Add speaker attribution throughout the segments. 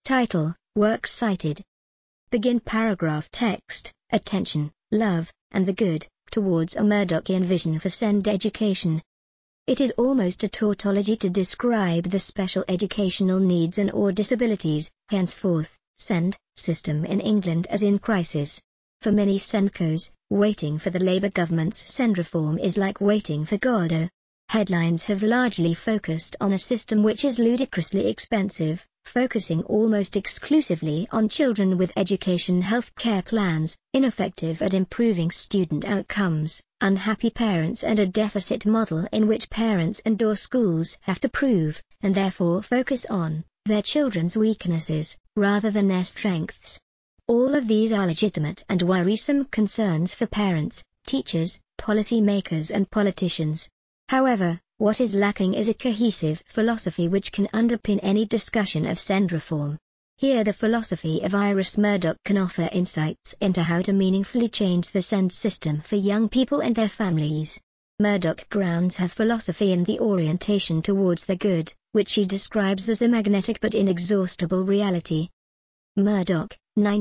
Speaker 1: Title, Works cited. Begin paragraph text, Attention, Love, and the Good, towards a Murdochian vision for SEND education. It is almost a tautology to describe the special educational needs and or disabilities, henceforth, SEND, system in England as in crisis. For many SENDCOs, waiting for the Labour government's SEND reform is like waiting for Godot. Headlines have largely focused on a system which is ludicrously expensive, focusing almost exclusively on children with education health care plans, ineffective at improving student outcomes, unhappy parents and a deficit model in which parents and or schools have to prove, and therefore focus on, their children's weaknesses, rather than their strengths. All of these are legitimate and worrisome concerns for parents, teachers, policy makers and politicians. However, what is lacking is a cohesive philosophy which can underpin any discussion of SEND reform. Here the philosophy of Iris Murdoch can offer insights into how to meaningfully change the SEND system for young people and their families. Murdoch grounds her philosophy in the orientation towards the good, which she describes as the magnetic but inexhaustible reality. Murdoch,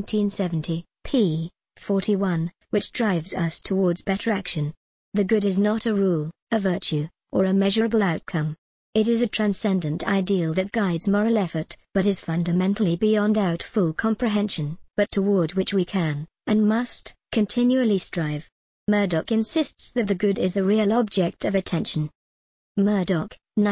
Speaker 1: 1970, p. 41, which drives us towards better action. The good is not a rule, a virtue, or a measurable outcome. It is a transcendent ideal that guides moral effort, but is fundamentally beyond our full comprehension, but toward which we can, and must, continually strive. Murdoch insists that the good is the real object of attention. Murdoch,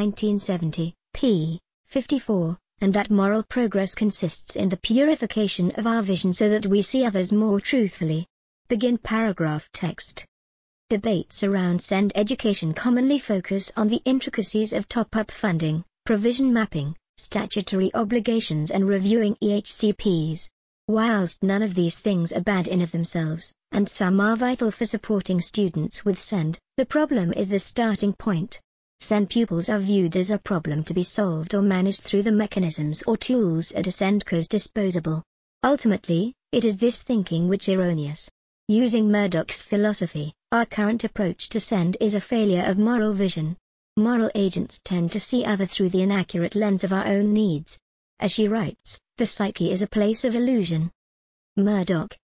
Speaker 1: 1970, p. 54, and that moral progress consists in the purification of our vision so that we see others more truthfully. Begin paragraph text. Debates around SEND education commonly focus on the intricacies of top-up funding, provision mapping, statutory obligations and reviewing EHCPs. Whilst none of these things are bad in of themselves, and some are vital for supporting students with SEND, the problem is the starting point. SEND pupils are viewed as a problem to be solved or managed through the mechanisms or tools at a SENDCO's disposal. Ultimately, it is this thinking which is erroneous. Using Murdoch's philosophy, our current approach to SEND is a failure of moral vision. Moral agents tend to see other through the inaccurate lens of our own needs. As she writes, the psyche is a place of illusion. Murdoch,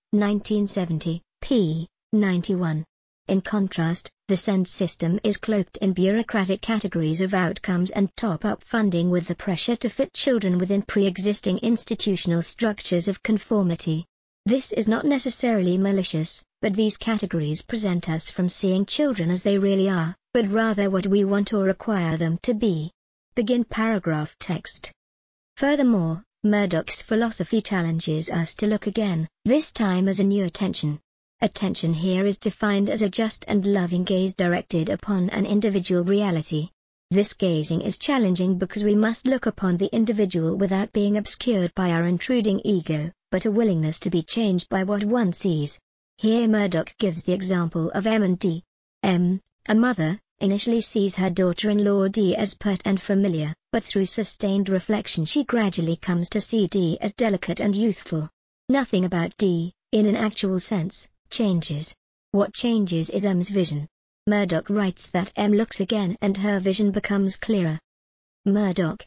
Speaker 1: 1970, p. 91. In contrast, the SEND system is cloaked in bureaucratic categories of outcomes and top-up funding with the pressure to fit children within pre-existing institutional structures of conformity. This is not necessarily malicious, but these categories prevent us from seeing children as they really are, but rather what we want or require them to be. Begin paragraph text. Furthermore, Murdoch's philosophy challenges us to look again, this time as a new attention. Attention here is defined as a just and loving gaze directed upon an individual reality. This gazing is challenging because we must look upon the individual without being obscured by our intruding ego, but a willingness to be changed by what one sees. Here Murdoch gives the example of M and D. M, a mother, initially sees her daughter-in-law D as pert and familiar, but through sustained reflection she gradually comes to see D as delicate and youthful. Nothing about D, in an actual sense, changes. What changes is M's vision. Murdoch writes that M looks again and her vision becomes clearer. Murdoch,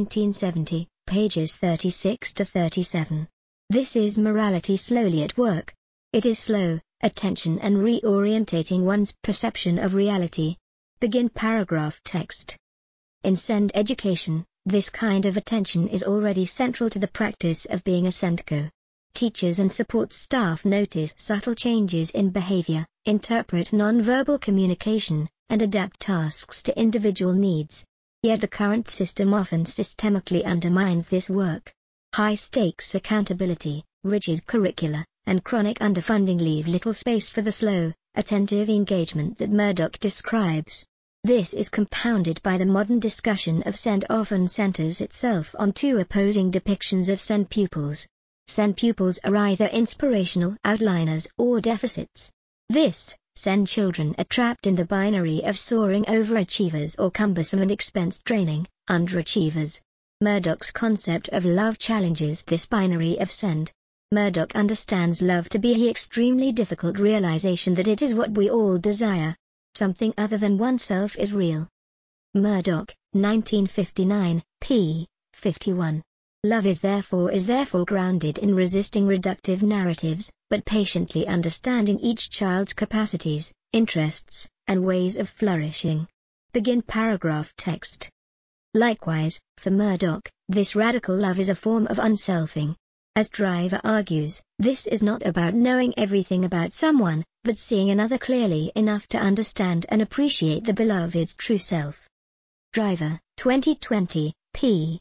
Speaker 1: 1970, pages 36 to 37. This is morality slowly at work. It is slow, attention and reorientating one's perception of reality. Begin paragraph text. In SEND education, this kind of attention is already central to the practice of being a SENDCO. Teachers and support staff notice subtle changes in behavior, interpret nonverbal communication, and adapt tasks to individual needs. Yet the current system often systemically undermines this work. High-stakes accountability, rigid curricula, and chronic underfunding leave little space for the slow, attentive engagement that Murdoch describes. This is compounded by the modern discussion of SEND often centers itself on two opposing depictions of SEND pupils. SEND pupils are either inspirational outliners or deficits. SEND children are trapped in the binary of soaring overachievers or cumbersome and expense-draining underachievers. Murdoch's concept of love challenges this binary of SEND. Murdoch understands love to be the extremely difficult realization that it is what we all desire. Something other than oneself is real. Murdoch, 1959, p. 51. Love is therefore grounded in resisting reductive narratives, but patiently understanding each child's capacities, interests, and ways of flourishing. Begin paragraph text. Likewise, for Murdoch, this radical love is a form of unselfing. As Driver argues, this is not about knowing everything about someone, but seeing another clearly enough to understand and appreciate the beloved's true self. Driver, 2020, p.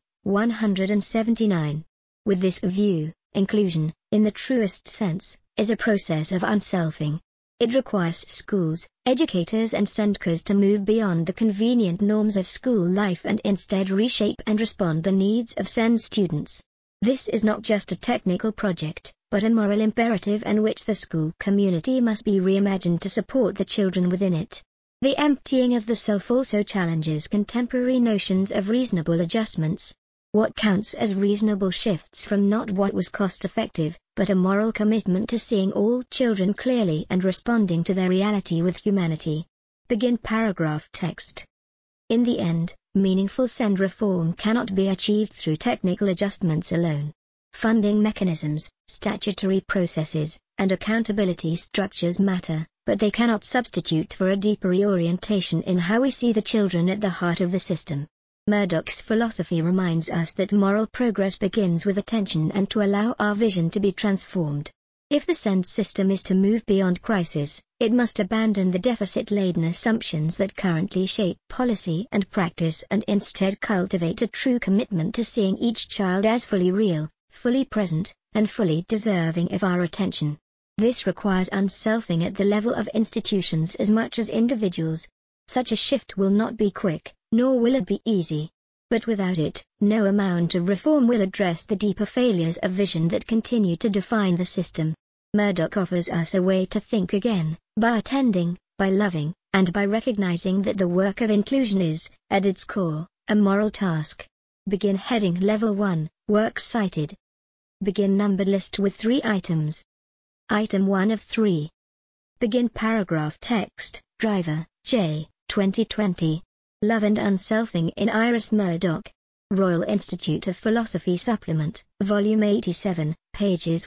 Speaker 1: 179. With this view, inclusion, in the truest sense, is a process of unselfing. It requires schools, educators and SENDCers to move beyond the convenient norms of school life and instead reshape and respond to the needs of SEND students. This is not just a technical project, but a moral imperative in which the school community must be reimagined to support the children within it. The emptying of the self also challenges contemporary notions of reasonable adjustments. What counts as reasonable shifts from not what was cost-effective, but a moral commitment to seeing all children clearly and responding to their reality with humanity. Begin paragraph text. In the end, meaningful SEND reform cannot be achieved through technical adjustments alone. Funding mechanisms, statutory processes, and accountability structures matter, but they cannot substitute for a deeper reorientation in how we see the children at the heart of the system. Murdoch's philosophy reminds us that moral progress begins with attention and to allow our vision to be transformed. If the SEND system is to move beyond crisis, it must abandon the deficit-laden assumptions that currently shape policy and practice and instead cultivate a true commitment to seeing each child as fully real, fully present, and fully deserving of our attention. This requires unselfing at the level of institutions as much as individuals. Such a shift will not be quick, nor will it be easy. But without it, no amount of reform will address the deeper failures of vision that continue to define the system. Murdoch offers us a way to think again, by attending, by loving, and by recognizing that the work of inclusion is, at its core, a moral task. Begin heading Level 1, Works Cited. Begin numbered list with 3 items. Item 1 of 3. Begin paragraph text, Driver, J. 2020. Love and Unselfing in Iris Murdoch. Royal Institute of Philosophy Supplement, Volume 87, pages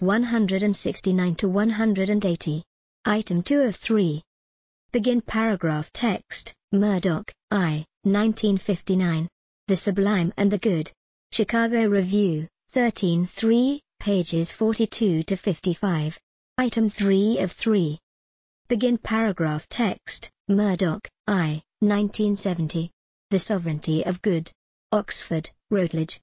Speaker 1: 169 to 180. Item 2 of 3. Begin paragraph text, Murdoch, I. 1959. The Sublime and the Good. Chicago Review, 13-3, pages 42 to 55. Item 3 of 3. Begin paragraph text, Murdoch, I. 1970. The Sovereignty of Good. Oxford, Routledge.